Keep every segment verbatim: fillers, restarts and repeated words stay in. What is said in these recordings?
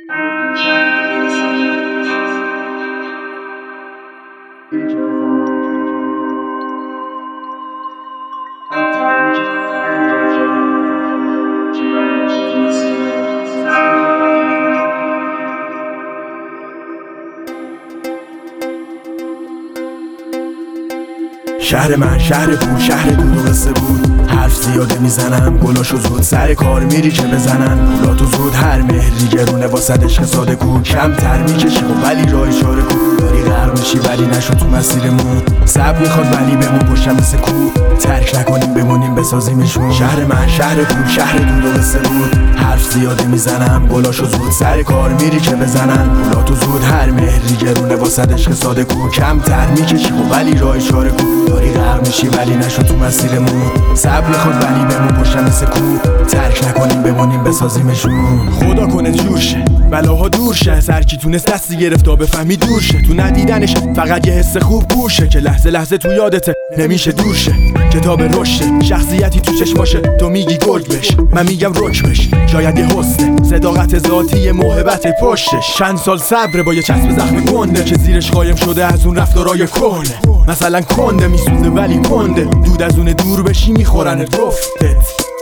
شهر من شهر پول، شهر دود و قصه بود. حرف زیاده میزنم گلاشو زود، سر کار میری که بزنن پولاتو زود. هر مهری گرونه واسه عشق ساده کو، کمتر میکشی خب ولی راه اشاره کو. داری غرق میشی ولی نشو تو مسیرمون، صبر میخواد ولی بمون پشتم مثل کو. ترک نکنیم بمونیم بسازیمشون. شهر من شهر پول، شهر دود و قصه بود. حرف زیاده میزنم گلاشو زود، سر کار میری که بزنن پولاتو زود. هر مهری گرونه واسه عشق ساده کو، کمتر میکشی خب ولی راه اشاره کو. داری غرق میشی ولی نشو تو مسیرمون، صبر میخواد ولی بمون پشتم مثل کو. ترک نکنیم بمونیم بسازیمشون. خدا کنه جور شه بلاها دور شه، هر کی تونست دستی گرفت تا بفهمی دور شه. تو ندیدنش فقط یه حس خوب بوشه که لحظه لحظه تو یادته نمیشه دور شه. کتاب رشد شخصیتی تو چشماشه، تو میگی گرگ بش من میگم رک بش. شاید یه حسنه صداقت ذاتی محبت پشتش، چند سال صبر با یه چسب زخم گنده که زیرش قایم شده از اون رفتارای کهنه. مثلا کنده میسوزه ولی کنده، دود از اون دور بشی میخورن گفتت.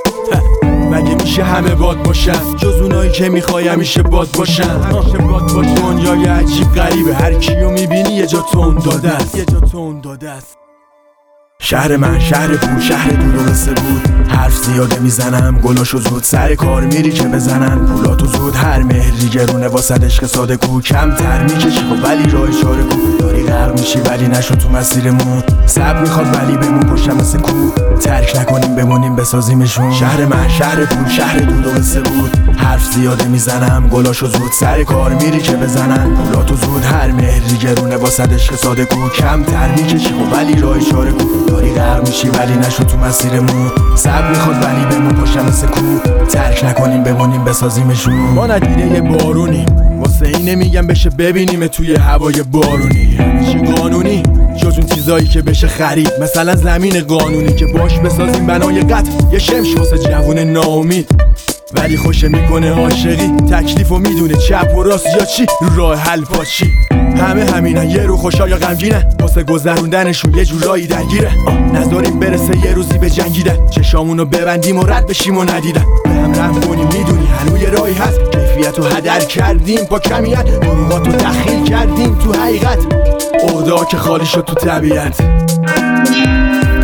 مگه میشه همه باد باشن جز اونایی که میخوای همیشه باد باشن؟ دنیای عجیب غریبه، هر کیو میبینی یه جا تون داده است، یه جا تون داده است. شهر من شهر پول، شهر دود و قصه بود. حرف زیاده میزنم گلاشو زود، سر کار میری که بزنن پولاتو زود. هر مهری گرونه واسه عشق ساده کو، کمتر میکشی خب ولی راه اشاره کو. داری غرق میشی ولی نشو تو مسیرمون، صبر میخواد ولی بمون پشتم مثل کو. ترک نکنیم بمونیم بسازیمشون. شهر من شهر پول، شهر دود و قصه بود. حرف زیاده میزنم گلاشو زود، سر کار میری که بزنن پولاتو زود. هر مهری گرونه واسه عشق ساده کو، کمتر میکشی خب ولی راه اشاره کو. داری غرق میشی ولی نشو تو مسیرمون، صبر میخواد ولی بمون پشتم مثل کو. ترک نکنیم بمونیم بسازیمشون. ما ندیده یه بارونی واسه اینه میگم بشه ببینیم توی هوای بارونی. همه قانونی جز اون چیزایی که بشه خرید، مثلا زمین قانونی که باش بسازیم بنای قطع. یه شمش واسه جوون ناامید ولی خوشه میکنه عاشقی، تکلیفو میدونه چپ و راست یا چی، رو راه حل پاچی. همه همینن یه رو خوشا یا غمگینن، واسه گذروندنشون یه جورایی درگیره. نذاریم برسه یه روزی به جنگیدن، چشامونو ببندیم و رد بشیم و ندیدن. به هم رحم کنیم میدونی هنوز یه راهی هست، کیفیتو هدر کردیم با کمیت، دروغاتو دخیل کردیم تو حقیقت. عهده که خالی شد تو طبیعت.